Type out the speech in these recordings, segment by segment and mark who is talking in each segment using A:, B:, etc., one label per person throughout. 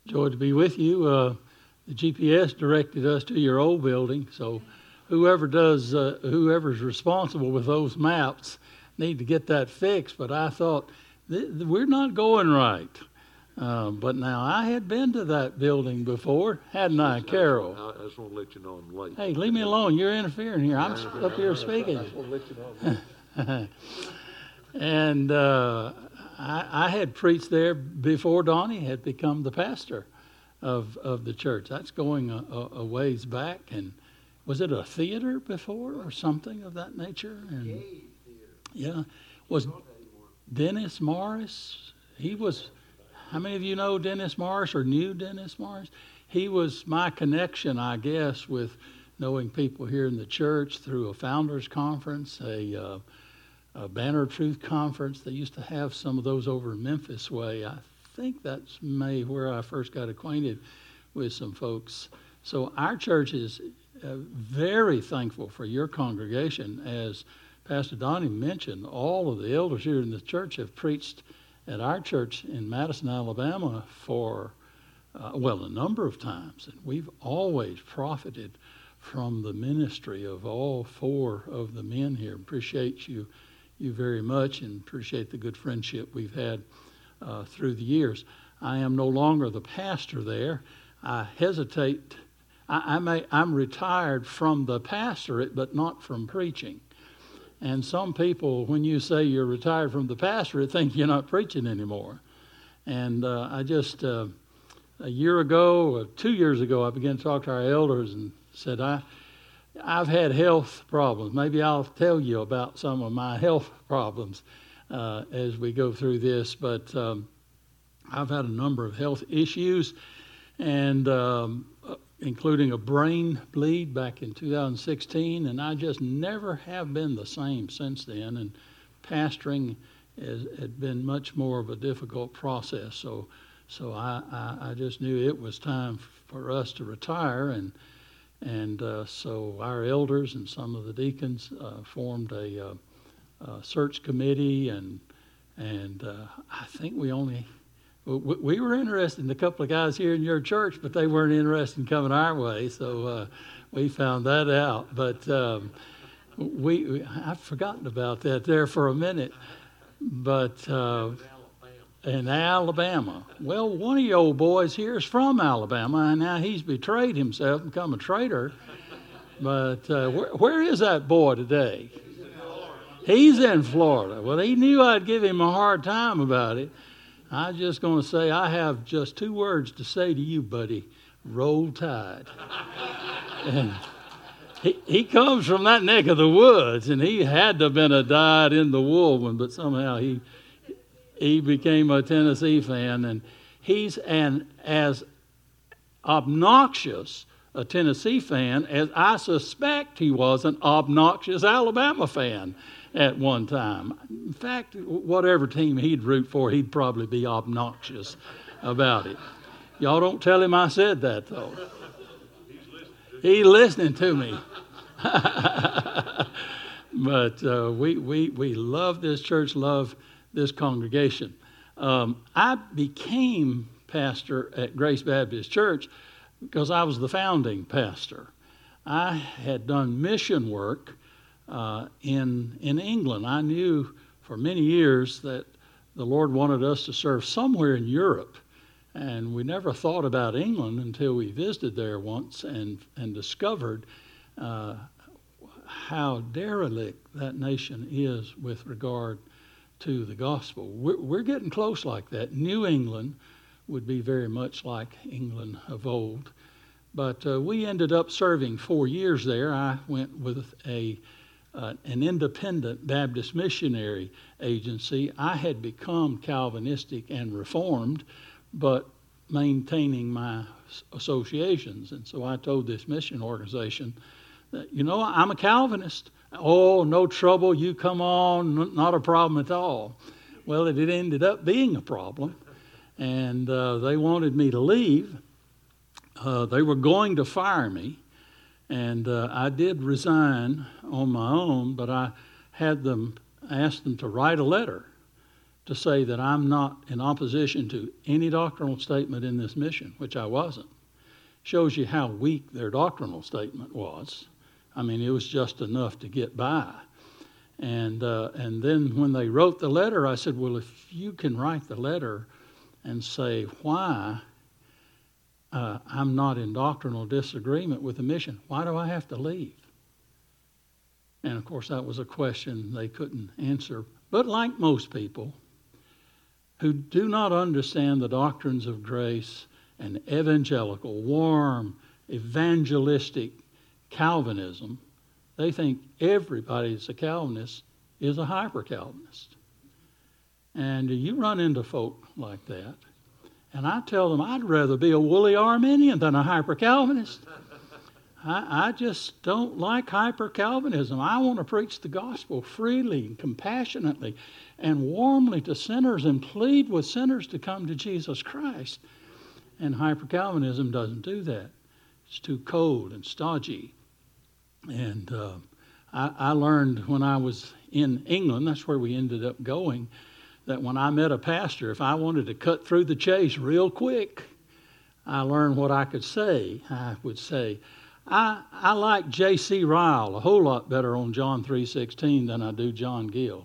A: Joy to be with you. The GPS directed us to your old building, so whoever's responsible with those maps need to get that fixed. But I thought we're not going right. But now I had been to that building before, hadn't I, Carol?
B: I just want to let you know I'm late.
A: Hey, leave me alone. You're interfering here. I'm up here speaking.
B: I just want to let you know I'm late.
A: And I had preached there before Donnie had become the pastor of the church. That's going a ways back. And was it a theater before or something of that nature? And yeah, was Dennis Morris? He was. How many of you know Dennis Morris or knew Dennis Morris? He was my connection, I guess, with knowing people here in the church through a founders conference, a Banner of Truth conference. They used to have some of those over in Memphis way. I think that's where I first got acquainted with some folks. So our church is very thankful for your congregation. As Pastor Donnie mentioned, all of the elders here in the church have preached at our church in Madison, Alabama for, a number of times. And we've always profited from the ministry of all four of the men here. Appreciate you very much and appreciate the good friendship we've had through the years. I am no longer the pastor there. I hesitate. I'm retired from the pastorate, but not from preaching. And some people, when you say you're retired from the pastorate, think you're not preaching anymore. And I just, a year ago, 2 years ago, I began to talk to our elders and said, I've had health problems. Maybe I'll tell you about some of my health problems as we go through this. But I've had a number of health issues, and including a brain bleed back in 2016, and I just never have been the same since then. And pastoring had been much more of a difficult process. So I just knew it was time for us to retire, and so our elders and some of the deacons formed a search committee, and I think we were interested in a couple of guys here in your church, but they weren't interested in coming our way, so we found that out. But I've forgotten about that there for a minute. But in Alabama. Well, one of your old boys here is from Alabama, and now he's betrayed himself and become a traitor. But where is that boy today? He's in Florida. Well, he knew I'd give him a hard time about it. I was just going to say, I have just 2 words to say to you, buddy. Roll Tide. And he comes from that neck of the woods, and he had to have been a dyed-in-the-wool one, but somehow he became a Tennessee fan, and he's as obnoxious a Tennessee fan as I suspect he was an obnoxious Alabama fan at one time. In fact, whatever team he'd root for, he'd probably be obnoxious about it. Y'all don't tell him I said that, though. He's listening to me. But we love this church, love this congregation. I became pastor at Grace Baptist Church because I was the founding pastor. I had done mission work in England. I knew for many years that the Lord wanted us to serve somewhere in Europe, and we never thought about England until we visited there once and discovered how derelict that nation is with regard to the gospel. We're getting close like that. New England would be very much like England of old. But we ended up serving 4 years there. I went with an independent Baptist missionary agency. I had become Calvinistic and Reformed, but maintaining my associations. And so I told this mission organization that, I'm a Calvinist. Oh, no trouble, you come on, not a problem at all. Well, it ended up being a problem, and they wanted me to leave. They were going to fire me. And I did resign on my own, but I asked them to write a letter to say that I'm not in opposition to any doctrinal statement in this mission, which I wasn't. Shows you how weak their doctrinal statement was. I mean, it was just enough to get by. And then when they wrote the letter, I said, well, if you can write the letter and say why I'm not in doctrinal disagreement with the mission, why do I have to leave? And, of course, that was a question they couldn't answer. But like most people who do not understand the doctrines of grace and evangelical, warm, evangelistic Calvinism, they think everybody that's a Calvinist is a hyper-Calvinist. And you run into folk like that, and I tell them I'd rather be a woolly Arminian than a hyper-Calvinist. I just don't like hyper-Calvinism. I want to preach the gospel freely and compassionately and warmly to sinners and plead with sinners to come to Jesus Christ. And hyper-Calvinism doesn't do that. It's too cold and stodgy. And I learned when I was in England, that's where we ended up going, that when I met a pastor, if I wanted to cut through the chase real quick, I learned what I could say. I would say, I like J.C. Ryle a whole lot better on John 3:16 than I do John Gill.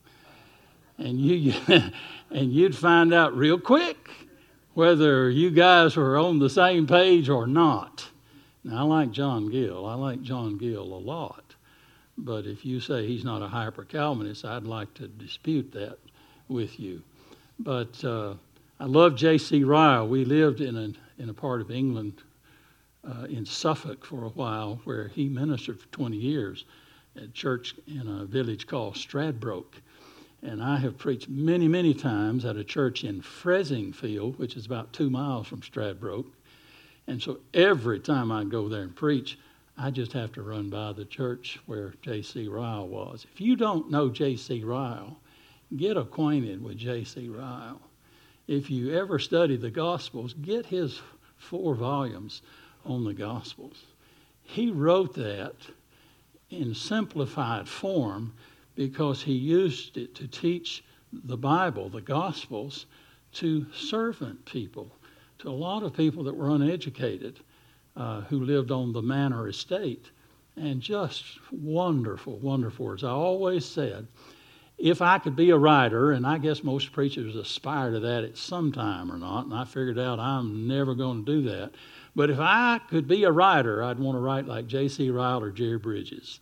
A: And you'd find out real quick whether you guys were on the same page or not. Now, I like John Gill. I like John Gill a lot. But if you say he's not a hyper-Calvinist, I'd like to dispute that with you. But I love J.C. Ryle. We lived in a part of England in Suffolk for a while where he ministered for 20 years at church in a village called Stradbroke. And I have preached many, many times at a church in Fressingfield, which is about 2 miles from Stradbroke. And so every time I go there and preach, I just have to run by the church where J.C. Ryle was. If you don't know J.C. Ryle, get acquainted with J.C. Ryle. If you ever study the Gospels, get his 4 volumes on the Gospels. He wrote that in simplified form because he used it to teach the Bible, the Gospels, to servant people, to a lot of people that were uneducated who lived on the manor estate. And just wonderful, wonderful words. I always said, if I could be a writer, and I guess most preachers aspire to that at some time or not, and I figured out I'm never going to do that. But if I could be a writer, I'd want to write like J.C. Ryle or Jerry Bridges,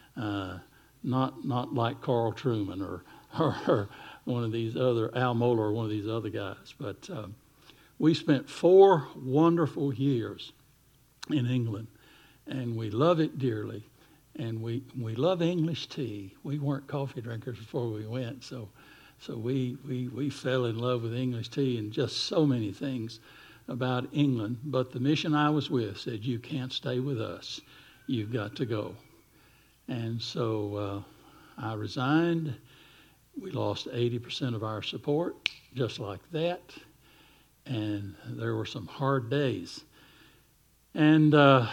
A: not like Carl Truman or one of these other, Al Mohler or one of these other guys. But we spent 4 wonderful years in England, and we love it dearly. And we love English tea. We weren't coffee drinkers before we went, so we fell in love with English tea and just so many things about England. But the mission I was with said, you can't stay with us. You've got to go. And so I resigned. We lost 80% of our support, just like that. And there were some hard days. And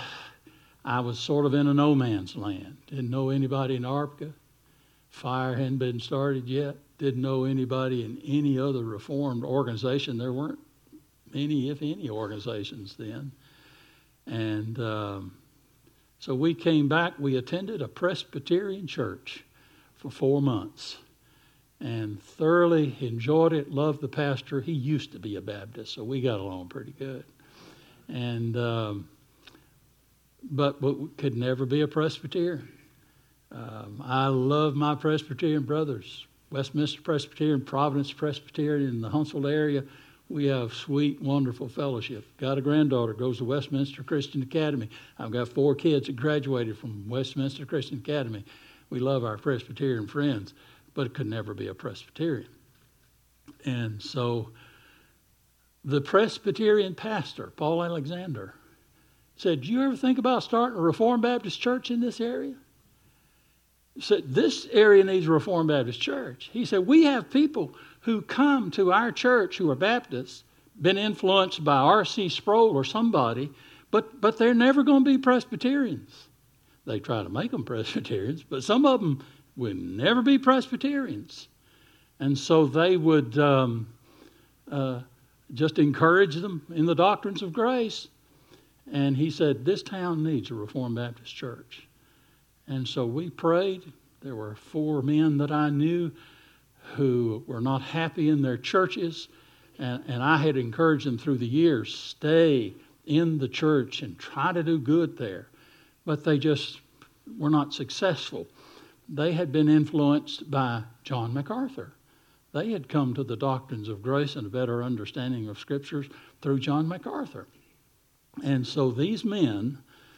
A: I was sort of in a no man's land. Didn't know anybody in Arpca. Fire hadn't been started yet. Didn't know anybody in any other Reformed organization. There weren't many, if any, organizations then. And so we came back. We attended a Presbyterian church for 4 months and thoroughly enjoyed it, loved the pastor. He used to be a Baptist, so we got along pretty good. And but we could never be a Presbyterian. I love my Presbyterian brothers. Westminster Presbyterian, Providence Presbyterian in the Huntsville area. We have sweet, wonderful fellowship. Got a granddaughter, goes to Westminster Christian Academy. I've got 4 kids that graduated from Westminster Christian Academy. We love our Presbyterian friends, but it could never be a Presbyterian. And so the Presbyterian pastor, Paul Alexander, said, do you ever think about starting a Reformed Baptist church in this area? He said, this area needs a Reformed Baptist church. He said, we have people who come to our church who are Baptists, been influenced by R.C. Sproul or somebody, but they're never going to be Presbyterians. They try to make them Presbyterians, but some of them will never be Presbyterians. And so they would just encourage them in the doctrines of grace. And he said, this town needs a Reformed Baptist church. And so we prayed. There were 4 men that I knew who were not happy in their churches. And I had encouraged them through the years, stay in the church and try to do good there. But they just were not successful. They had been influenced by John MacArthur. They had come to the doctrines of grace and a better understanding of Scriptures through John MacArthur. And so these men,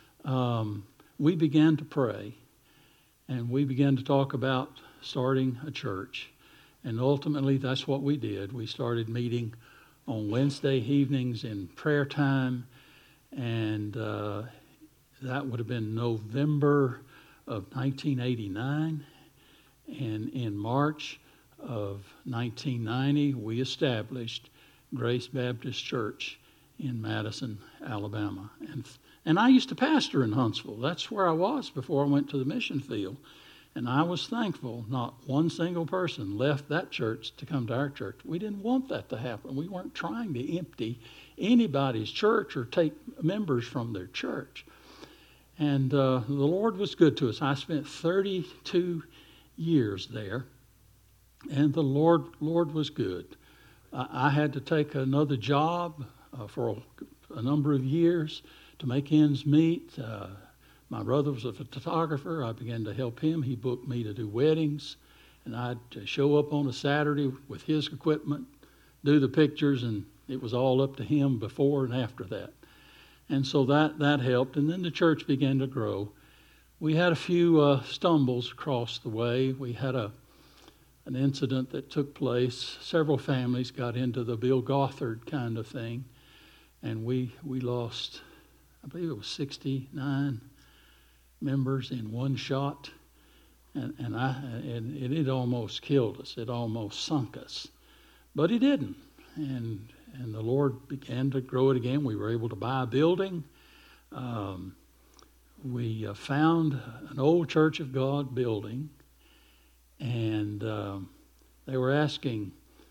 A: we began to pray, and we began to talk about starting a church. And ultimately, that's what we did. We started meeting on Wednesday evenings in prayer time, and that would have been November of 1989. And in March of 1990, we established Grace Baptist Church in Madison, Alabama. And I used to pastor in Huntsville. That's where I was before I went to the mission field. And I was thankful not one single person left that church to come to our church. We didn't want that to happen. We weren't trying to empty anybody's church or take members from their church. And the Lord was good to us. I spent 32 years there, and the Lord was good. I had to take another job for a number of years to make ends meet. My brother was a photographer. I began to help him. He booked me to do weddings, and I'd show up on a Saturday with his equipment, do the pictures, and it was all up to him before and after that. And so that helped, and then the church began to grow. We had a few stumbles across the way. We had an incident that took place. Several families got into the Bill Gothard kind of thing, and we lost, I believe it was 69 members in one shot, and it almost killed us. It almost sunk us, but it didn't. And the Lord began to grow it again. We were able to buy a building. We found an old Church of God building, and they were asking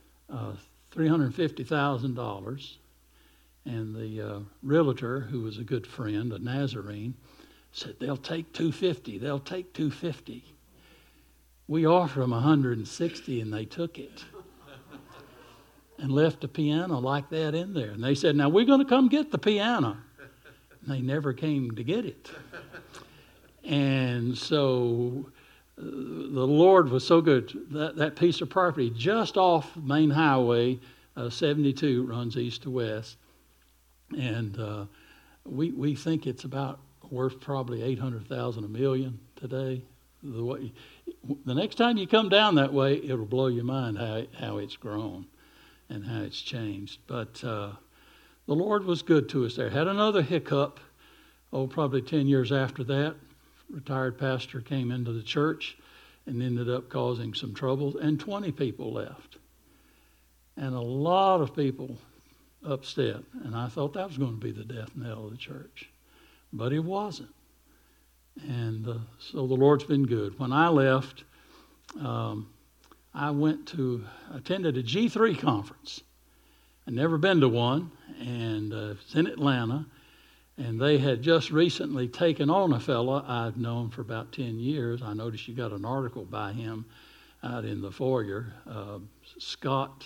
A: $350,000. And the realtor, who was a good friend, a Nazarene, said, they'll take $250. They'll take $250. We offered them $160, and they took it and left a piano like that in there. And they said, now we're going to come get the piano. And they never came to get it. And so the Lord was so good. That piece of property just off Main Highway 72 runs east to west. And we think it's about worth probably $800,000, $1 million today. The next time you come down that way, it'll blow your mind how it's grown and how it's changed. But the Lord was good to us there. Had another hiccup, probably 10 years after that. Retired pastor came into the church and ended up causing some trouble, and 20 people left. And a lot of people upset, and I thought that was going to be the death knell of the church, but it wasn't. And so the Lord's been good. When I left, I attended a G3 conference. I'd never been to one, and it's in Atlanta, and they had just recently taken on a fellow I'd known for about 10 years. I noticed you got an article by him out in the foyer, Scott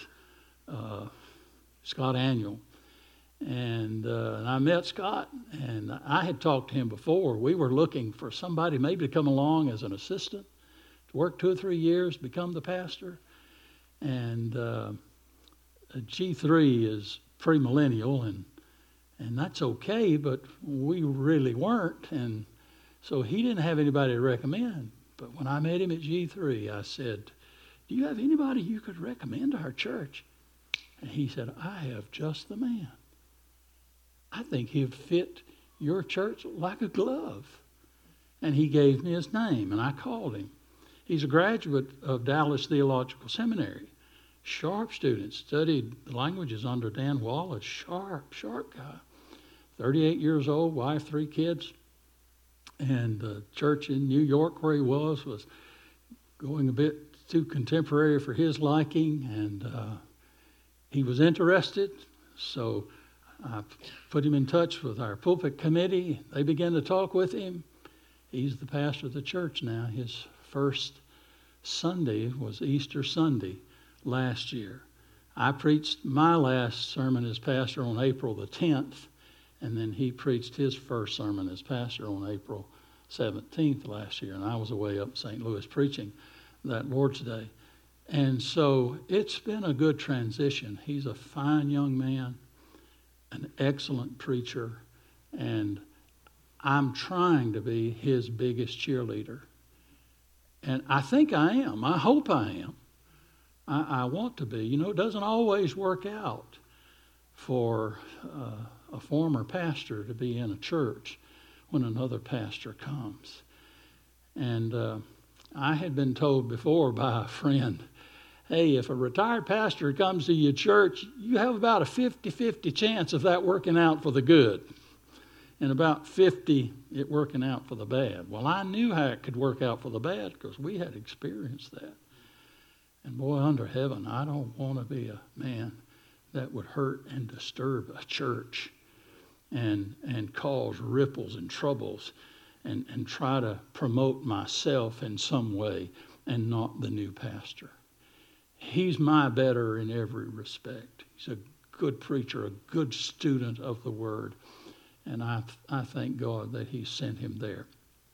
A: Annual. And I met Scott, and I had talked to him before. We were looking for somebody maybe to come along as an assistant, to work 2 or 3 years, become the pastor. And G3 is premillennial, and that's okay, but we really weren't. And so he didn't have anybody to recommend. But when I met him at G3, I said, do you have anybody you could recommend to our church? And he said, I have just the man. I think he'd fit your church like a glove. And he gave me his name, and I called him. He's a graduate of Dallas Theological Seminary. Sharp student, studied the languages under Dan Wallace. Sharp guy. 38 years old, wife, 3 kids. And the church in New York where he was going a bit too contemporary for his liking, and he was interested. So I put him in touch with our pulpit committee. They began to talk with him. He's the pastor of the church now. His first Sunday was Easter Sunday last year. I preached my last sermon as pastor on April the 10th, and then he preached his first sermon as pastor on April 17th last year, and I was away up in St. Louis preaching that Lord's Day. And so it's been a good transition. He's a fine young man, an excellent preacher, and I'm trying to be his biggest cheerleader. And I think I am. I hope I am. I want to be. You know, it doesn't always work out for a former pastor to be in a church when another pastor comes. And I had been told before by a friend, hey, if a retired pastor comes to your church, you have about a 50-50 chance of that working out for the good, and about 50 it working out for the bad. Well, I knew how it could work out for the bad because we had experienced that. And boy, under heaven, I don't want to be a man that would hurt and disturb a church and cause ripples and troubles and try to promote myself in some way and not the new pastor. He's my better in every respect. He's a good preacher, a good student of the Word. And I thank God that He sent him there.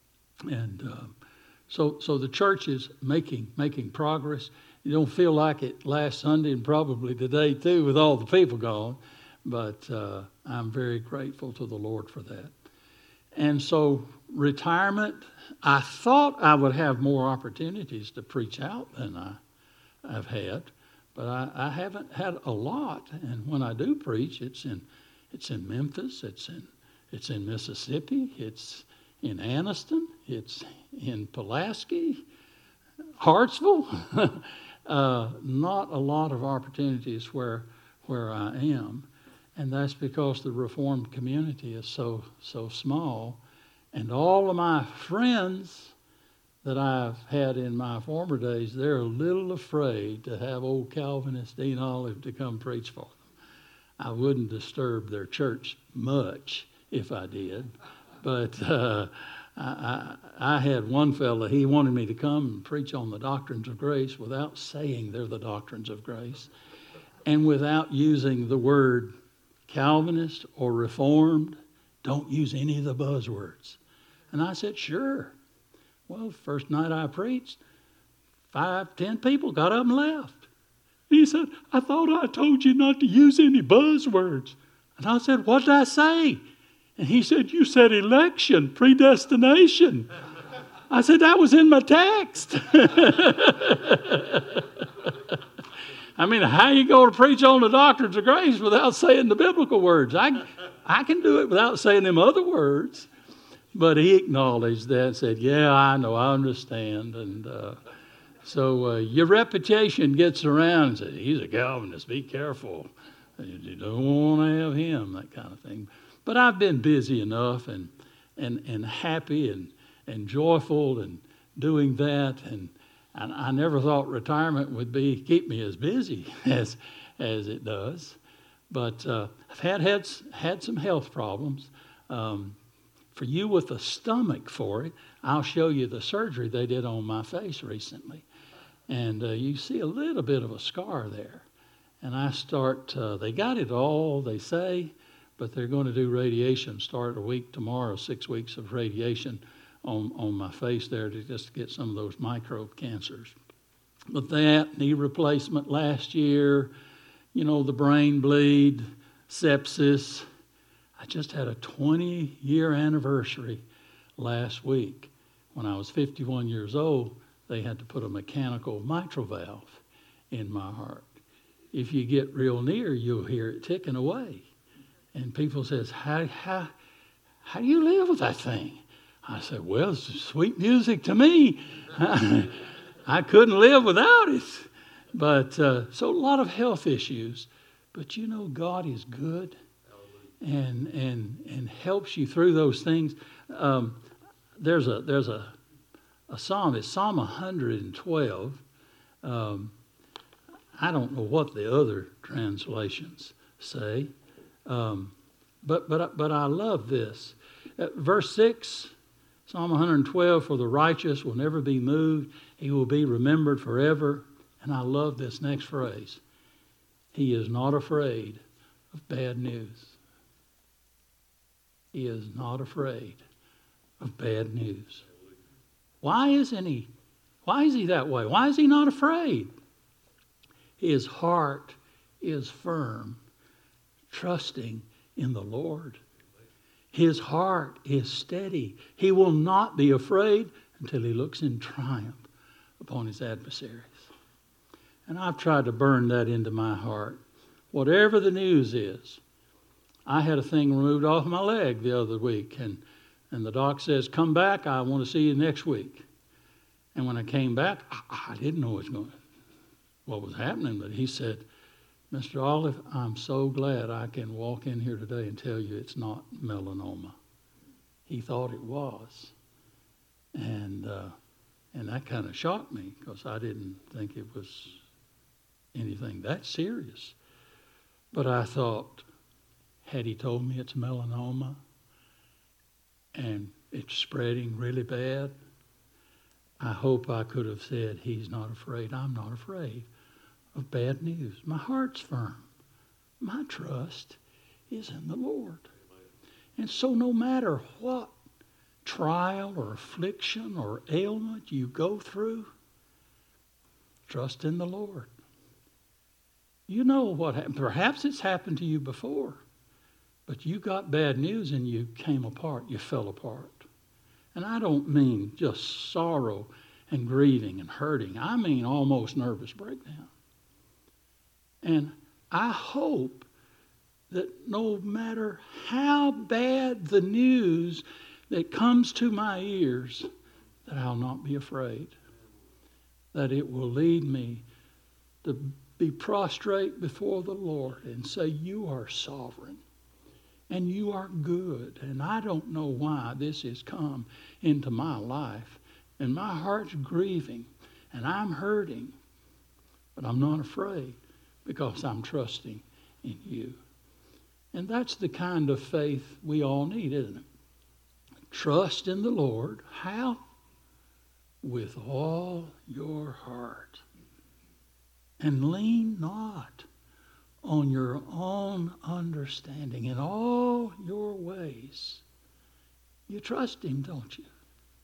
A: And so the church is making progress. You don't feel like it last Sunday and probably today too with all the people gone. But I'm very grateful to the Lord for that. And so retirement, I thought I would have more opportunities to preach out than I've had, but I haven't had a lot. And when I do preach, it's in Memphis, it's in Mississippi, it's in Anniston, it's in Pulaski, Hartsville. Not a lot of opportunities where I am, and that's because the Reformed community is so small, and all of my friends that I've had in my former days, they're a little afraid to have old Calvinist Dean Olive to come preach for them. I wouldn't disturb their church much if I did, but I had one fella, he wanted me to come and preach on the doctrines of grace without saying they're the doctrines of grace and without using the word Calvinist or Reformed. Don't use any of the buzzwords. And I said, sure. Well, the first night I preached, 5-10 people got up and left. He said, I thought I told you not to use any buzzwords. And I said, what did I say? And he said, you said election, predestination. I said, that was in my text. I mean, how you going to preach on the doctrines of grace without saying the biblical words? I can do it without saying them other words. But he acknowledged that and said, yeah, I know, I understand. And so your reputation gets around and says, he's a Calvinist, be careful. You don't want to have him, that kind of thing. But I've been busy enough and happy and joyful and doing that. And I never thought retirement would keep me as busy as it does. But I've had some health problems. For you with a stomach for it, I'll show you the surgery they did on my face recently. And you see a little bit of a scar there. And they got it all, they say, but they're going to do radiation, start a week tomorrow, 6 weeks of radiation on my face there to just get some of those microbe cancers. But that, knee replacement last year, the brain bleed, sepsis. I just had a 20-year anniversary last week. When I was 51 years old, they had to put a mechanical mitral valve in my heart. If you get real near, you'll hear it ticking away. And people says, how do you live with that thing? I said, well, it's sweet music to me. I couldn't live without it. But so a lot of health issues. But God is good and helps you through those things. There's a psalm. It's Psalm 112. I don't know what the other translations say, but I love this. Verse 6, Psalm 112, for the righteous will never be moved. He will be remembered forever. And I love this next phrase. He is not afraid of bad news. He is not afraid of bad news. Why isn't he? Why is he that way? Why is he not afraid? His heart is firm, trusting in the Lord. His heart is steady. He will not be afraid until he looks in triumph upon his adversaries. And I've tried to burn that into my heart. Whatever the news is. I had a thing removed off my leg the other week, and the doc says, come back, I want to see you next week. And when I came back, I didn't know what was happening, but he said, Mr. Olive, I'm so glad I can walk in here today and tell you it's not melanoma. He thought it was. And that kind of shocked me because I didn't think it was anything that serious. But I thought, had he told me it's melanoma and it's spreading really bad, I hope I could have said, he's not afraid. I'm not afraid of bad news. My heart's firm. My trust is in the Lord. And so no matter what trial or affliction or ailment you go through, trust in the Lord. You know what happened. Perhaps it's happened to you before, but you got bad news and you came apart. You fell apart. And I don't mean just sorrow and grieving and hurting. I mean almost nervous breakdown. And I hope that no matter how bad the news that comes to my ears, that I'll not be afraid. That it will lead me to be prostrate before the Lord and say, you are sovereign and you are good. And I don't know why this has come into my life. And my heart's grieving and I'm hurting, but I'm not afraid because I'm trusting in you. And that's the kind of faith we all need, isn't it? Trust in the Lord. How? With all your heart. And lean not on your own understanding. In all your ways. You trust him, don't you?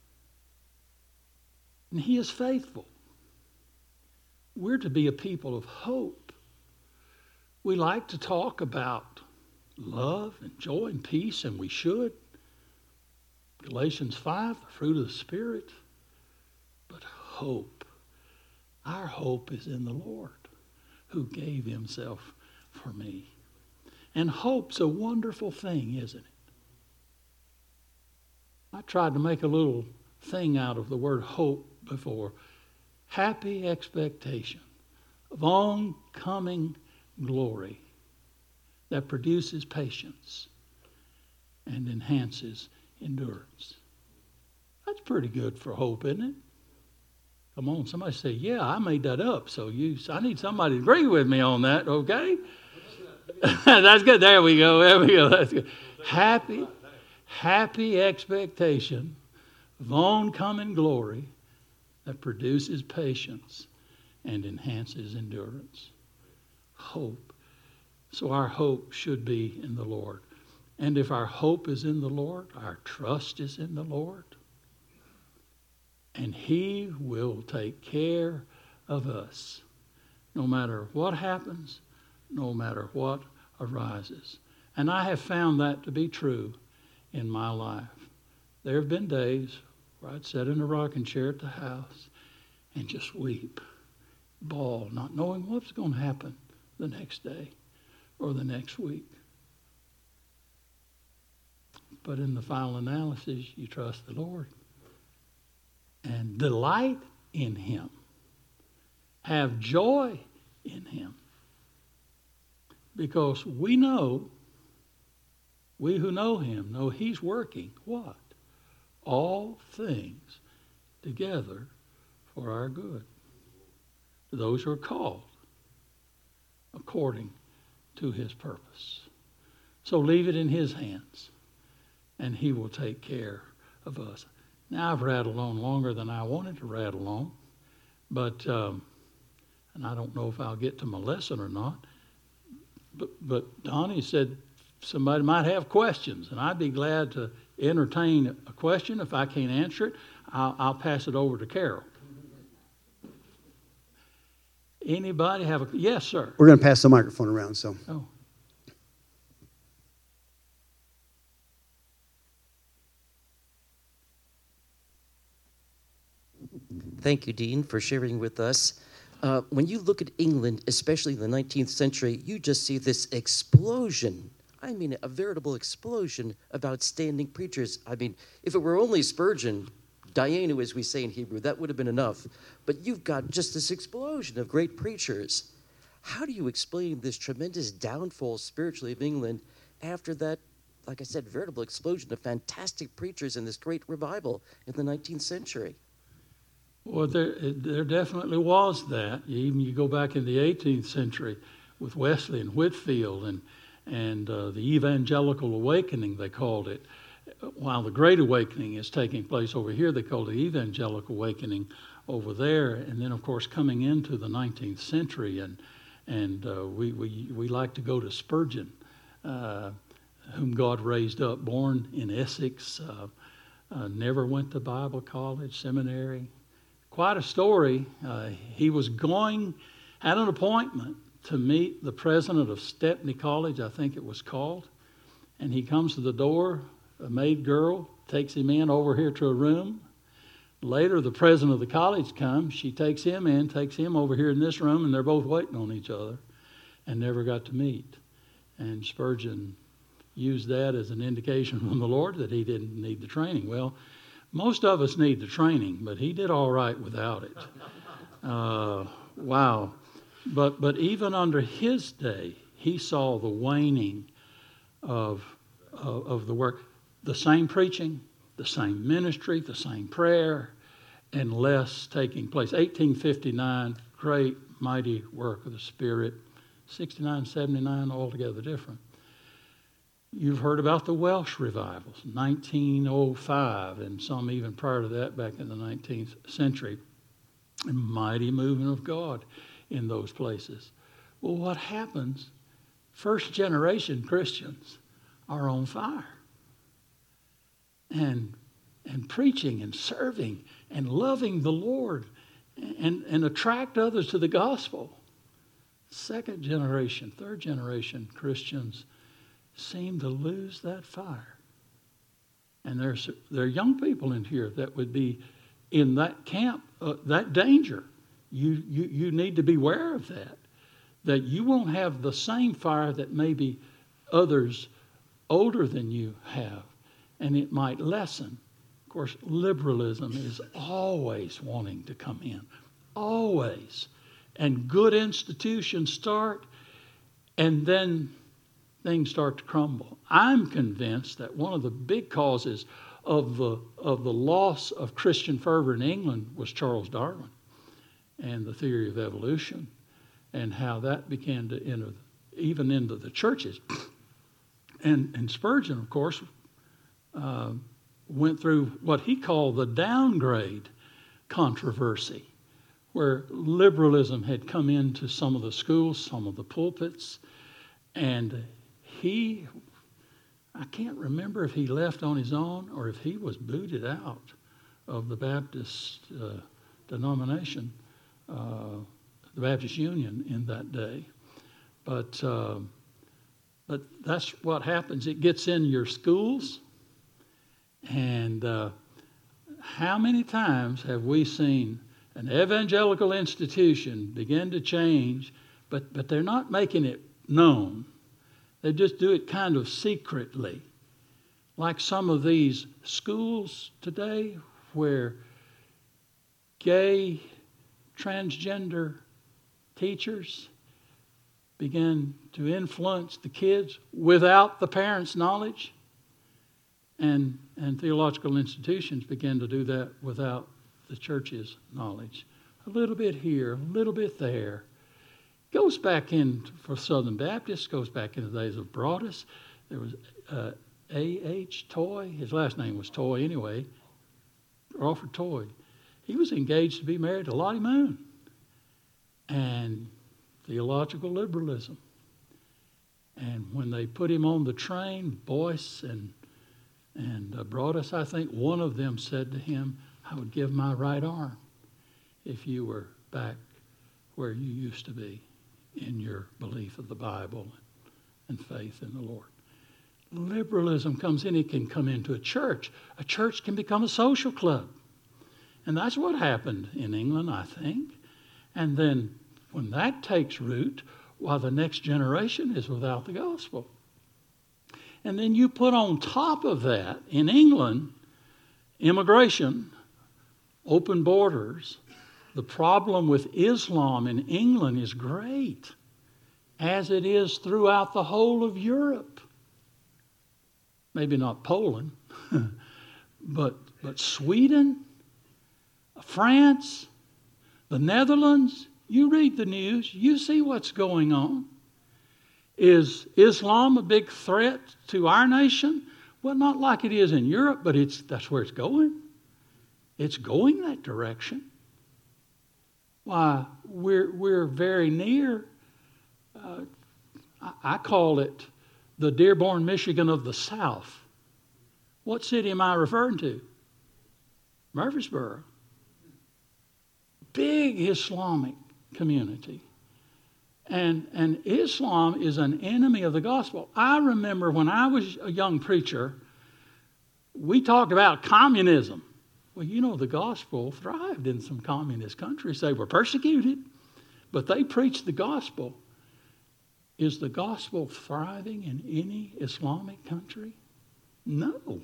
A: And he is faithful. We're to be a people of hope. We like to talk about love and joy and peace, and we should. Galatians 5, the fruit of the Spirit. But hope. Our hope is in the Lord who gave himself for me. And hope's a wonderful thing, isn't it? I tried to make a little thing out of the word hope before. Happy expectation of oncoming glory that produces patience and enhances endurance. That's pretty good for hope, isn't it? Come on, somebody say, yeah, I made that up. So I need somebody to agree with me on that, okay? That's good. There we go. There we go. That's good. Happy expectation of oncoming glory that produces patience and enhances endurance. Hope. So our hope should be in the Lord. And if our hope is in the Lord, our trust is in the Lord, and he will take care of us no matter what happens, no matter what arises. And I have found that to be true in my life. There have been days where I'd sit in a rocking chair at the house and just weep, bawl, not knowing what's going to happen the next day or the next week. But in the final analysis, you trust the Lord and delight in him. Have joy in him. Because we know, we who know him, know he's working what? All things together for our good. those who are called according to his purpose. So leave it in his hands, and he will take care of us. Now, I've rattled on longer than I wanted to rattle on, but and I don't know if I'll get to my lesson or not. But Donnie said somebody might have questions, and I'd be glad to entertain a question. If I can't answer it, I'll pass it over to Carol. Anybody have a... Yes, sir.
C: We're going to pass the microphone around, so.
A: Oh.
D: Thank you, Dean, for sharing with us. When you look at England, especially in the 19th century, you just see this explosion. I mean, a veritable explosion of outstanding preachers. I mean, if it were only Spurgeon, Dayenu, as we say in Hebrew, that would have been enough. But you've got just this explosion of great preachers. How do you explain this tremendous downfall spiritually of England after that, like I said, veritable explosion of fantastic preachers in this great revival in the 19th century?
A: Well, there definitely was that. Even you go back in the 18th century with Wesley and Whitefield and the Evangelical Awakening, they called it. While the Great Awakening is taking place over here, they call it the Evangelical Awakening over there. And then, of course, coming into the 19th century, and we like to go to Spurgeon, whom God raised up, born in Essex, never went to Bible college, seminary. Quite a story. He was had an appointment to meet the president of Stepney College, I think it was called, and he comes to the door. A maid girl takes him in over here to a room. Later, the president of the college comes. She takes him in, takes him over here in this room, and they're both waiting on each other and never got to meet. And Spurgeon used that as an indication from the Lord that he didn't need the training. Well, most of us need the training, but he did all right without it. Wow. But even under his day, he saw the waning of the work. The same preaching, the same ministry, the same prayer, and less taking place. 1859, great, mighty work of the Spirit. 69, 79, altogether different. You've heard about the Welsh revivals, 1905, and some even prior to that back in the 19th century. A mighty movement of God in those places. Well, what happens? First generation Christians are on fire. And preaching and serving and loving the Lord and attract others to the gospel. Second generation, third generation Christians seem to lose that fire. And there are young people in here that would be in that camp, that danger. You need to be aware of that you won't have the same fire that maybe others older than you have, and it might lessen. Of course, liberalism is always wanting to come in, always. And good institutions start, and then things start to crumble. I'm convinced that one of the big causes of the loss of Christian fervor in England was Charles Darwin and the theory of evolution, and how that began to enter even into the churches. And Spurgeon, of course, went through what he called the downgrade controversy, where liberalism had come into some of the schools, some of the pulpits, and I can't remember if he left on his own or if he was booted out of the Baptist denomination, the Baptist Union in that day. But that's what happens. It gets in your schools. And how many times have we seen an evangelical institution begin to change, but they're not making it known. They just do it kind of secretly. Like some of these schools today where gay, transgender teachers begin to influence the kids without the parents' knowledge. And theological institutions begin to do that without the church's knowledge. a little bit here, a little bit there. Goes back in, for Southern Baptists, goes back in the days of Broadus. There was A.H. Toy. His last name was Toy anyway. Crawford Toy. He was engaged to be married to Lottie Moon. And theological liberalism. And when they put him on the train, Boyce and Broadus, I think, one of them said to him, I would give my right arm if you were back where you used to be in your belief of the Bible and faith in the Lord. Liberalism comes in. It can come into a church. A church can become a social club. And that's what happened in England, I think. And then when that takes root, why, the next generation is without the gospel. And then you put on top of that, in England, immigration, open borders. The problem with Islam in England is great, as it is throughout the whole of Europe. Maybe not Poland, but Sweden, France, the Netherlands. You read the news, you see what's going on. Is Islam a big threat to our nation? Well, not like it is in Europe, but that's where it's going. It's going that direction. Why, we're very near, I call it the Dearborn, Michigan of the South. What city am I referring to? Murfreesboro. Big Islamic community. And Islam is an enemy of the gospel. I remember when I was a young preacher, we talked about communism. Well, you know, the gospel thrived in some communist countries. They were persecuted, but they preached the gospel. Is the gospel thriving in any Islamic country? No.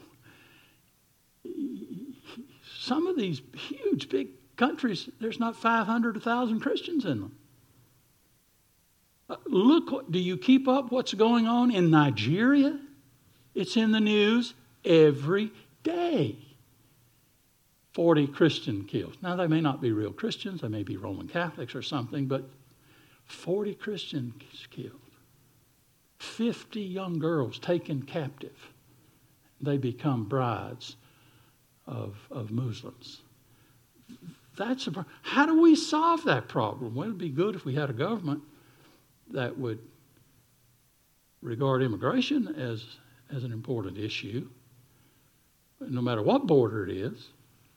A: Some of these huge, big countries, there's not 500, 1,000 Christians in them. Do you keep up what's going on in Nigeria? It's in the news every day. 40 Christian killed. Now, they may not be real Christians. They may be Roman Catholics or something, but 40 Christians killed. 50 young girls taken captive. They become brides of Muslims. How do we solve that problem? Well, it would be good if we had a government that would regard immigration as an important issue, no matter what border it is.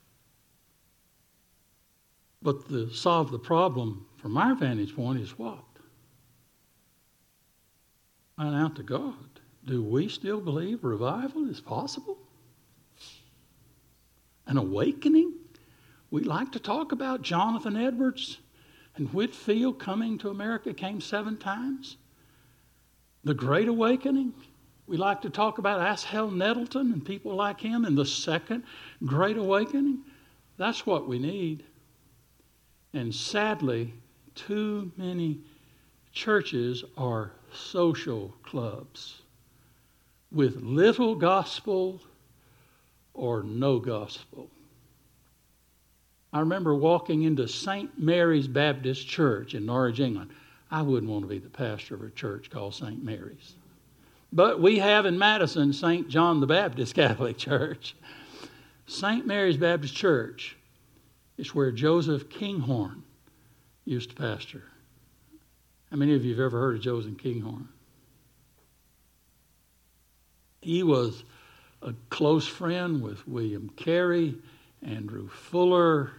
A: But to solve the problem from our vantage point is what? Find out to God. Do we still believe revival is possible? An awakening? We like to talk about Jonathan Edwards and Whitefield coming to America, came 7 times. The Great Awakening. We like to talk about Ashel Nettleton and people like him in the Second Great Awakening. That's what we need. And sadly, too many churches are social clubs with little gospel or no gospel. I remember walking into St. Mary's Baptist Church in Norwich, England. I wouldn't want to be the pastor of a church called St. Mary's. But we have in Madison St. John the Baptist Catholic Church. St. Mary's Baptist Church is where Joseph Kinghorn used to pastor. How many of you have ever heard of Joseph Kinghorn? He was a close friend with William Carey, Andrew Fuller,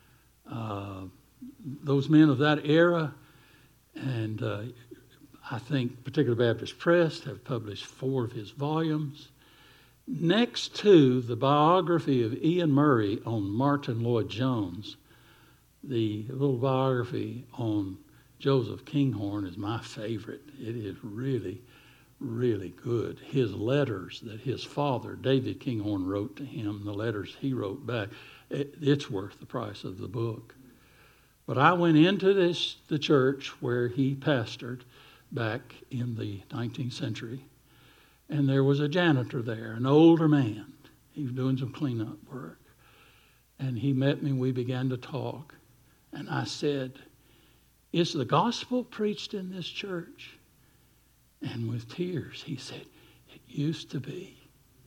A: those men of that era. And I think Particular Baptist Press have published 4 of his volumes. Next to the biography of Ian Murray on Martin Lloyd-Jones, the little biography on Joseph Kinghorn is my favorite. It is really, really good. His letters that his father, David Kinghorn, wrote to him, the letters he wrote back, it's worth the price of the book. But I went into the church where he pastored back in the 19th century, and there was a janitor there, an older man. He was doing some cleanup work. And he met me, and we began to talk. And I said, is the gospel preached in this church? And with tears, he said, it used to be.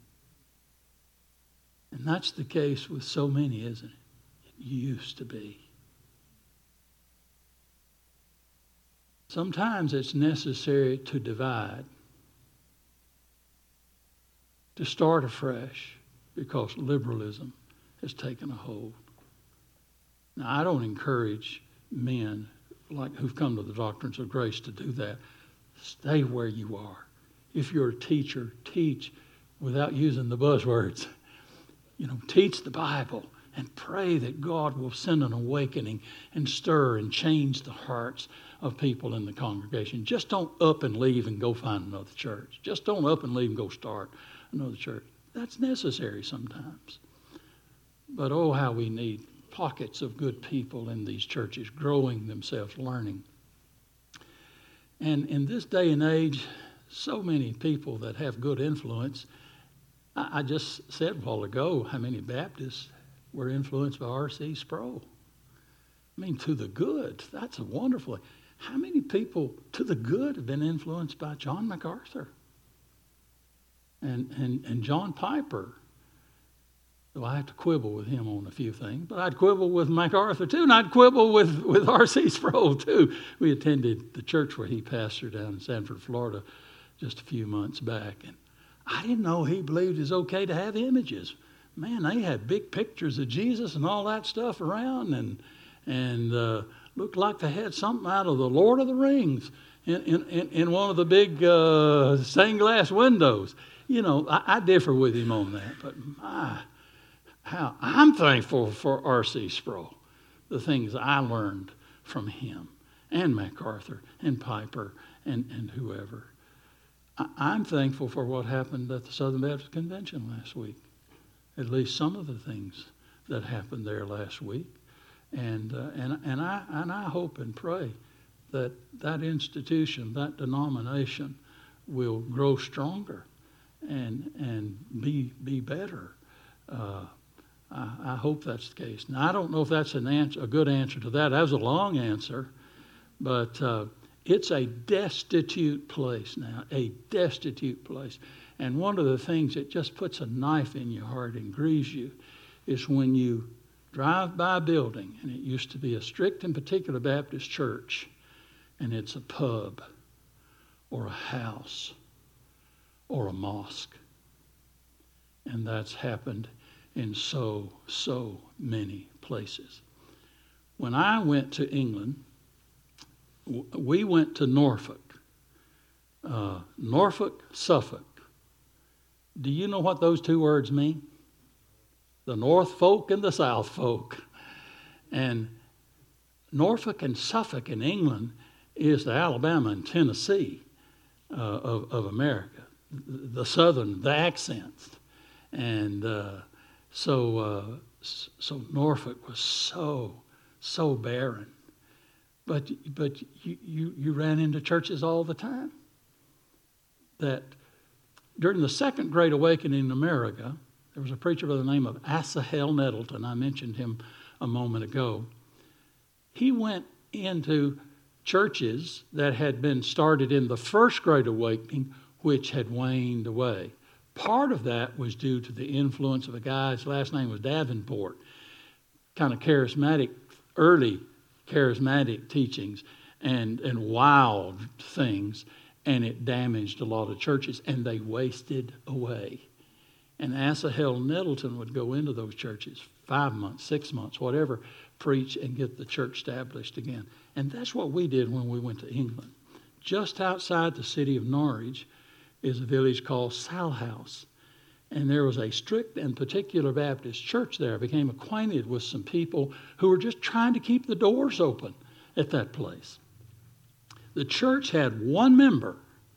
A: And that's the case with so many, isn't it? It used to be. Sometimes it's necessary to divide, to start afresh, because liberalism has taken a hold. Now, I don't encourage men like who've come to the doctrines of grace to do that. Stay where you are. If you're a teacher, teach without using the buzzwords. Teach the Bible and pray that God will send an awakening and stir and change the hearts of people in the congregation. Just don't up and leave and go find another church. Just don't up and leave and go start another church. That's necessary sometimes. But oh, how we need pockets of good people in these churches, growing themselves, learning. And in this day and age, so many people that have good influence. I just said a while ago how many Baptists were influenced by R.C. Sproul. I mean, to the good. That's a wonderful. How many people to the good have been influenced by John MacArthur and John Piper? So I have to quibble with him on a few things, but I'd quibble with MacArthur too, and I'd quibble with R.C. Sproul too. We attended the church where he pastored down in Sanford, Florida, just a few months back, and I didn't know he believed it's okay to have images. Man, they had big pictures of Jesus and all that stuff around, and looked like they had something out of the Lord of the Rings in one of the big stained glass windows. I differ with him on that, but how I'm thankful for R.C. Sproul, the things I learned from him and MacArthur and Piper and whoever. I'm thankful for what happened at the Southern Baptist Convention last week, at least some of the things that happened there last week. And I hope and pray that that institution, that denomination, will grow stronger and be better. I hope that's the case. Now, I don't know if that's a good answer to that. That was a long answer, but it's a destitute place now, a destitute place. And one of the things that just puts a knife in your heart and grieves you is when you drive by a building, and it used to be a strict and particular Baptist church, and it's a pub or a house or a mosque. And that's happened in so many places. When I went to England, we went to Norfolk, Suffolk. Do you know what those two words mean? The North folk and the South folk. And Norfolk and Suffolk in England is the Alabama and Tennessee of America, the Southern, the accents. And so Norfolk was so barren. But you ran into churches all the time. That during the Second Great Awakening in America, there was a preacher by the name of Asahel Nettleton. I mentioned him a moment ago. He went into churches that had been started in the First Great Awakening, which had waned away. Part of that was due to the influence of a guy, his last name was Davenport, kind of charismatic, early charismatic teachings and wild things, and it damaged a lot of churches, and they wasted away. And Asahel Nettleton would go into those churches 5 months, 6 months, whatever, preach and get the church established again. And that's what we did when we went to England. Just outside the city of Norwich is a village called Salhouse. And there was a strict and particular Baptist church there. I became acquainted with some people who were just trying to keep the doors open at that place. The church had one member,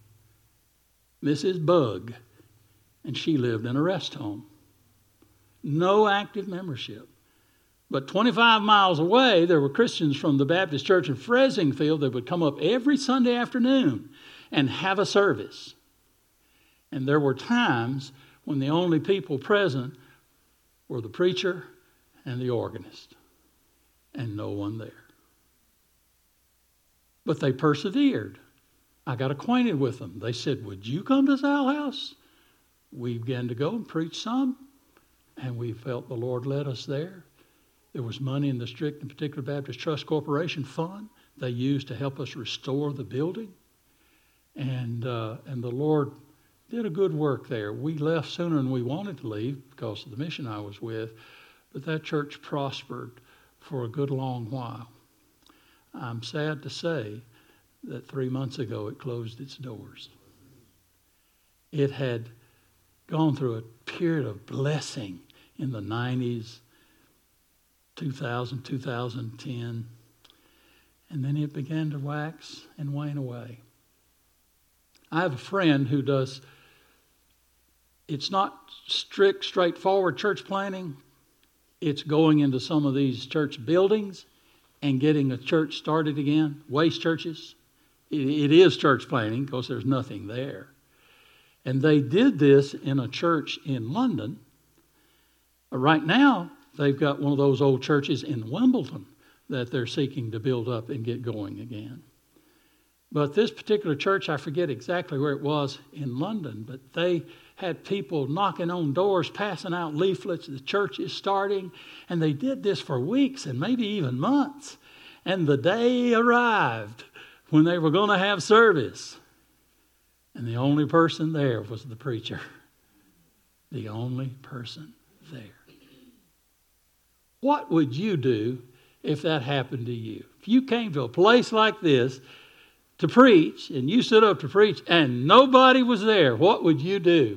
A: Mrs. Bugg, and she lived in a rest home. No active membership. But 25 miles away, there were Christians from the Baptist church in Fresingfield that would come up every Sunday afternoon and have a service. And there were times when the only people present were the preacher and the organist, and no one there. But they persevered. I got acquainted with them. They said, would you come to Sal House? We began to go and preach some, and we felt the Lord led us there. There was money in the Strict and Particular Baptist Trust Corporation fund they used to help us restore the building. And the Lord did a good work there. We left sooner than we wanted to leave because of the mission I was with, but that church prospered for a good long while. I'm sad to say that 3 months ago it closed its doors. It had gone through a period of blessing in the 90s, 2000, 2010, and then it began to wax and wane away. I have a friend who does, it's not strict, straightforward church planning. It's going into some of these church buildings and getting a church started again, waste churches. It is church planning because there's nothing there. And they did this in a church in London. Right now, they've got one of those old churches in Wimbledon that they're seeking to build up and get going again. But this particular church, I forget exactly where it was in London, but they had people knocking on doors, passing out leaflets, the church is starting, and they did this for weeks and maybe even months. And the day arrived when they were going to have service, and the only person there was the preacher. The only person there. What would you do if that happened to you? If you came to a place like this to preach, and you stood up to preach, and nobody was there, what would you do?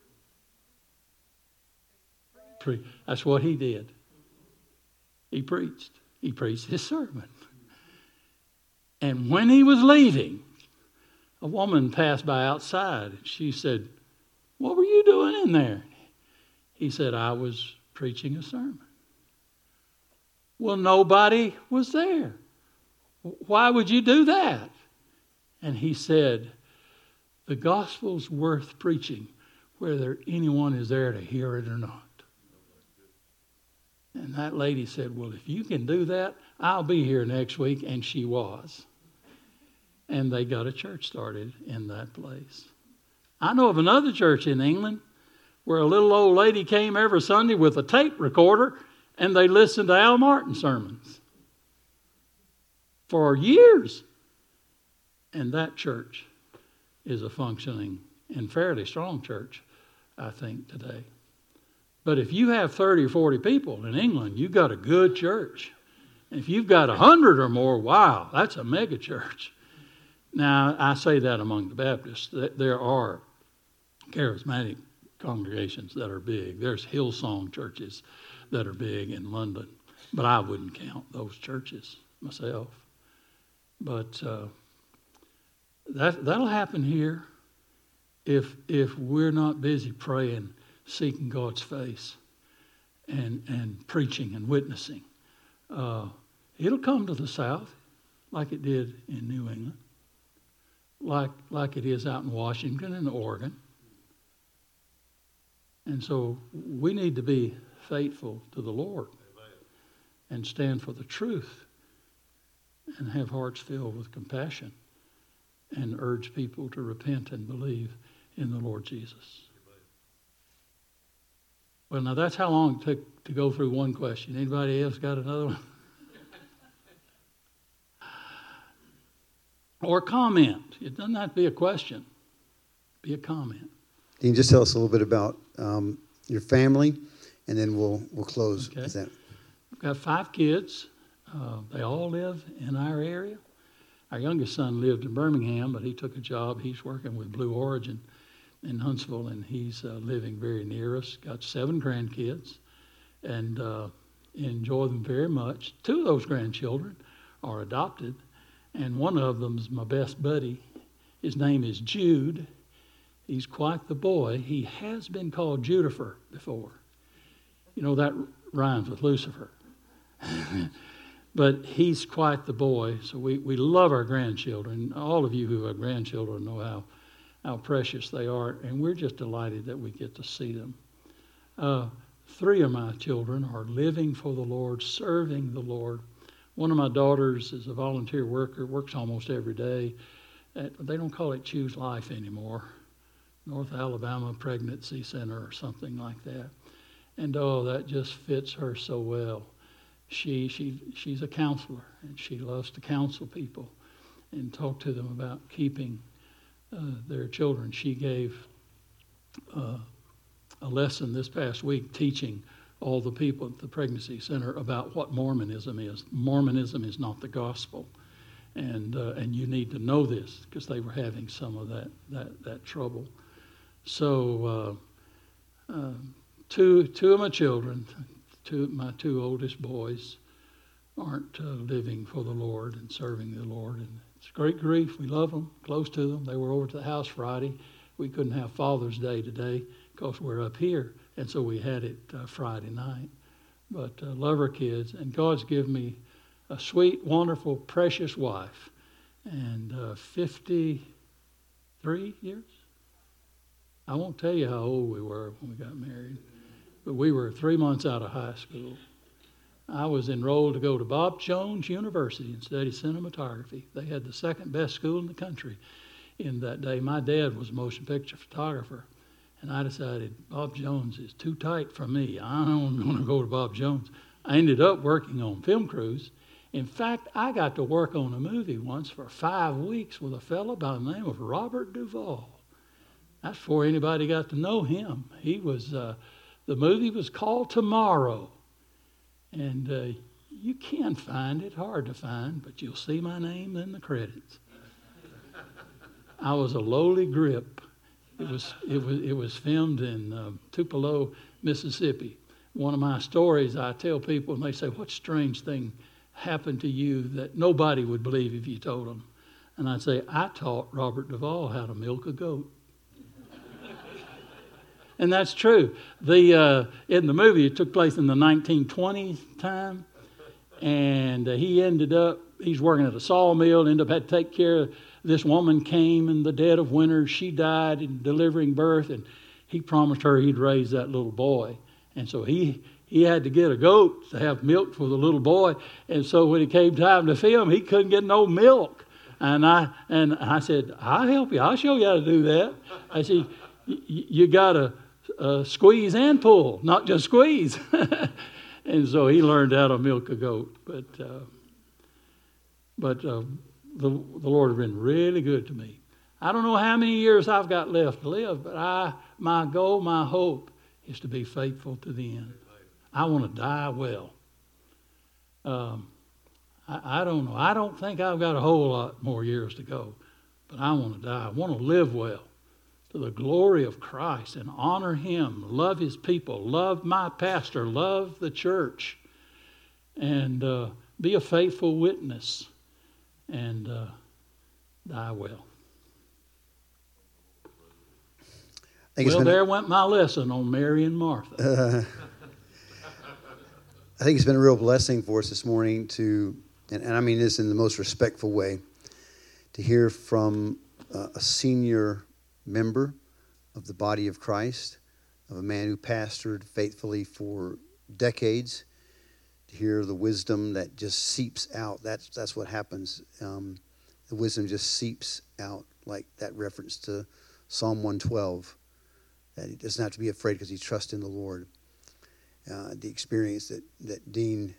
A: That's what he did. He preached. He preached his sermon. And when he was leaving, a woman passed by outside. She said, "What were you doing in there?" He said, "I was preaching a sermon." Well, nobody was there. Why would you do that? And he said, "The gospel's worth preaching, whether anyone is there to hear it or not." And that lady said, "Well, if you can do that, I'll be here next week." And she was. And they got a church started in that place. I know of another church in England where a little old lady came every Sunday with a tape recorder and they listened to Al Martin sermons for years. And that church is a functioning and fairly strong church, I think, today. But if you have 30 or 40 people in England, you've got a good church. If you've got 100 or more, wow, that's a mega church. Now, I say that among the Baptists. There are charismatic congregations that are big. There's Hillsong churches that are big in London. But I wouldn't count those churches myself. But that'll happen here if we're not busy praying, seeking God's face, and preaching and witnessing. It'll come to the South like it did in New England. Like it is out in Washington and Oregon. And so we need to be faithful to the Lord. Amen. And stand for the truth and have hearts filled with compassion and urge people to repent and believe in the Lord Jesus. Amen. Well, now that's how long it took to go through one question. Anybody else got another one? Or comment. It doesn't have to be a question. Be a comment.
C: Can you just tell us a little bit about your family, and then we'll close with that.
A: We've got 5 kids. They all live in our area. Our youngest son lived in Birmingham, but he took a job. He's working with Blue Origin in Huntsville, and he's living very near us. Got 7 grandkids, and enjoy them very much. 2 of those grandchildren are adopted. And one of them is my best buddy. His name is Jude. He's quite the boy. He has been called Judifer before. You know, that rhymes with Lucifer. But he's quite the boy. So we love our grandchildren. All of you who have grandchildren know how precious they are. And we're just delighted that we get to see them. 3 of my children are living for the Lord, serving the Lord. One of my daughters is a volunteer worker, works almost every day. They don't call it Choose Life anymore. North Alabama Pregnancy Center or something like that. And oh, that just fits her so well. She's a counselor, and she loves to counsel people and talk to them about keeping their children. She gave a lesson this past week teaching all the people at the pregnancy center about what Mormonism is. Mormonism is not the gospel, and you need to know this because they were having some of that trouble. So two of my children, my two oldest boys, aren't living for the Lord and serving the Lord, and it's great grief. We love them, close to them. They were over to the house Friday. We couldn't have Father's Day today because we're up here, and so we had it Friday night. But love our kids, and God's given me a sweet, wonderful, precious wife, and 53 years. I won't tell you how old we were when we got married, but we were 3 months out of high school. I was enrolled to go to Bob Jones University and study cinematography. They had the second best school in the country in that day. My dad was a motion picture photographer, and I decided Bob Jones is too tight for me. I don't want to go to Bob Jones. I ended up working on film crews. In fact, I got to work on a movie once for 5 weeks with a fellow by the name of Robert Duvall. That's before anybody got to know him. He was, the movie was called Tomorrow. And you can find it, hard to find, but you'll see my name in the credits. I was a lowly grip. It was filmed in Tupelo, Mississippi. One of my stories I tell people, and they say, "What strange thing happened to you that nobody would believe if you told them?" And I say, "I taught Robert Duvall how to milk a goat." And that's true. In the movie, it took place in the 1920s time, and he's working at a sawmill, ended up had to take care of this woman came in the dead of winter. She died in delivering birth, and he promised her he'd raise that little boy. And so he had to get a goat to have milk for the little boy. And so when it came time to film, he couldn't get no milk. And I said, "I'll help you. I'll show you how to do that." I said, "You got to squeeze and pull, not just squeeze." And so he learned how to milk a goat. But the Lord has been really good to me. I don't know how many years I've got left to live, but my goal, my hope is to be faithful to the end. I want to die well. I don't know. I don't think I've got a whole lot more years to go, but I want to die. I want to live well to the glory of Christ and honor Him, love His people, love my pastor, love the church, and be a faithful witness and die well. Well, there went my lesson on Mary and Martha.
C: I think it's been a real blessing for us this morning to, and I mean this in the most respectful way, to hear from a senior member of the body of Christ, of a man who pastored faithfully for decades, to hear the wisdom that just seeps out. That's what happens. The wisdom just seeps out, like that reference to Psalm 112, that he doesn't have to be afraid because he trusts in the Lord. The experience that Dean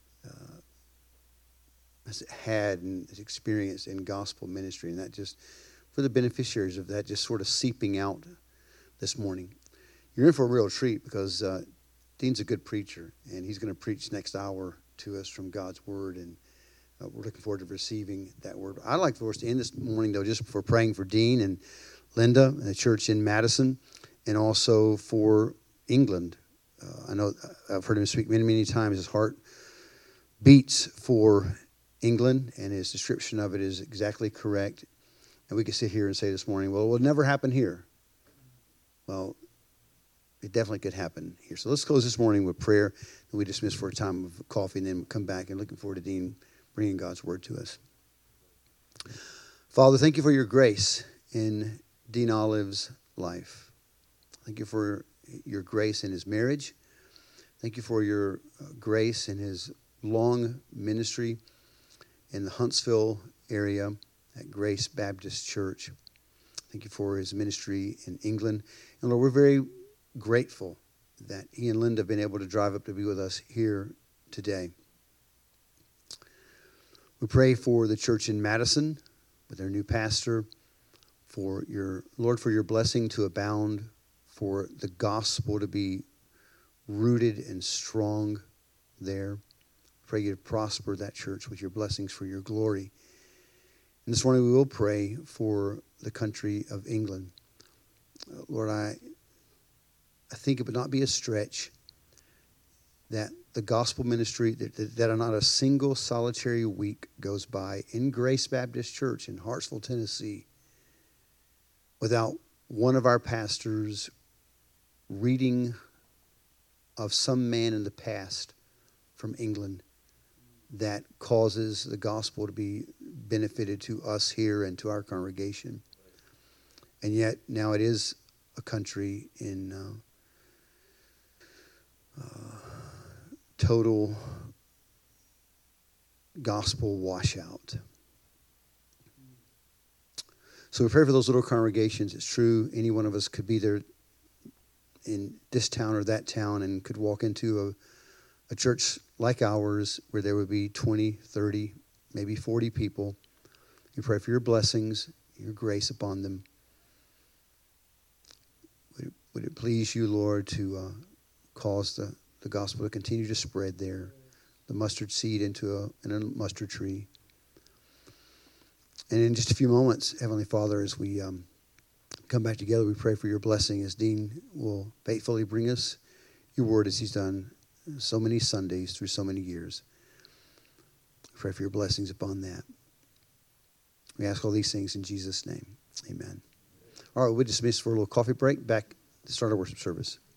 C: has had and has experienced in gospel ministry, and that just for the beneficiaries of that just sort of seeping out this morning. You're in for a real treat because Dean's a good preacher, and he's going to preach next hour to us from God's Word, and we're looking forward to receiving that Word. I'd like for us to end this morning, though, just for praying for Dean and Linda and the church in Madison, and also for England. I know I've heard him speak many, many times. His heart beats for England, and his description of it is exactly correct. And we could sit here and say this morning, well, it will never happen here. Well, it definitely could happen here. So let's close this morning with prayer, and we dismiss for a time of coffee, and then we'll come back and looking forward to Dean bringing God's Word to us. Father, thank you for your grace in Dean Olive's life. Thank you for your grace in his marriage. Thank you for your grace in his long ministry in the Huntsville area at Grace Baptist Church. Thank you for his ministry in England. And Lord, we're very grateful that he and Linda have been able to drive up to be with us here today. We pray for the church in Madison with their new pastor, for your Lord, for your blessing to abound, for the gospel to be rooted and strong there. Pray you to prosper that church with your blessings for your glory. And this morning we will pray for the country of England. Lord, I think it would not be a stretch that the gospel ministry, that not a single solitary week goes by in Grace Baptist Church in Hartsville, Tennessee, without one of our pastors reading of some man in the past from England that causes the gospel to be benefited to us here and to our congregation. And yet now it is a country in total gospel washout. So we pray for those little congregations. It's true, any one of us could be there in this town or that town and could walk into a church like ours where there would be 20, 30, maybe 40 people. We pray for your blessings, your grace upon them. Would it please you, Lord, to cause the gospel to continue to spread there, the mustard seed into a mustard tree. And in just a few moments, Heavenly Father, as we come back together, we pray for your blessing as Dean will faithfully bring us your word as he's done so many Sundays through so many years. We pray for your blessings upon that. We ask all these things in Jesus' name. Amen. All right, we'll dismiss for a little coffee break. Back to start our worship service.